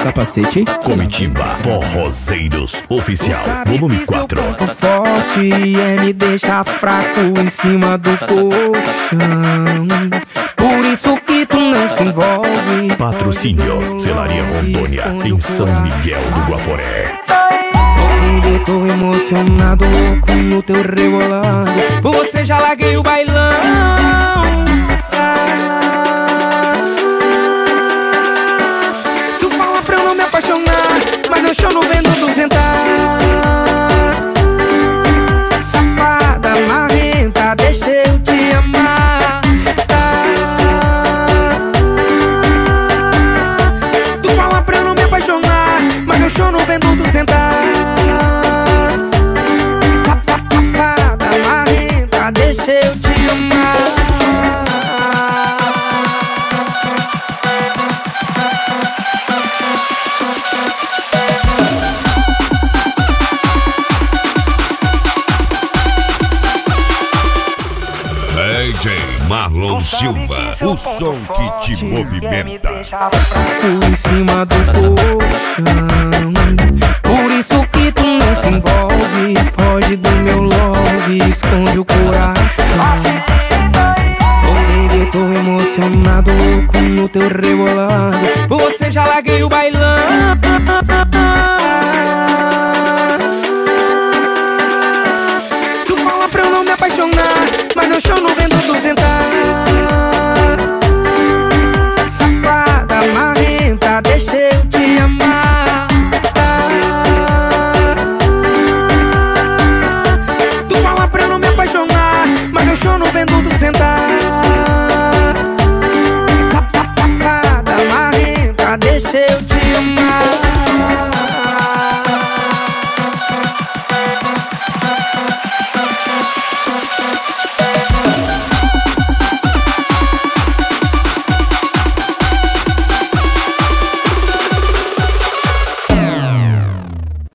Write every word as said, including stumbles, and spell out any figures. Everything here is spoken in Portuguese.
capacete. Comitiva Forrozeiros Oficial, volume quatro. Ponto forte é me deixar fraco em cima do colchão. Por isso que tu não se envolve. Patrocínio Celaria Rondônia, em São Miguel do Guaporé. Baby, eu tô emocionado, louco no teu rebolado. Por você já larguei o bailão. Tu fala pra eu não me apaixonar, mas eu choro vendo tu sentar. Safada, marrenta, deixa eu te amar. Tu fala pra eu não me apaixonar, mas eu choro vendo tu sentar. Deixa eu te amar. D J Marlon Silva, o som que te movimenta. Em cima do colchão. Por isso que tu não se envolve. Foge do meu love, esconde o coração. Oh baby, eu tô emocionado, louco no teu rebolado. Por você já larguei o bailão. Tu fala pra eu não me apaixonar, mas eu choro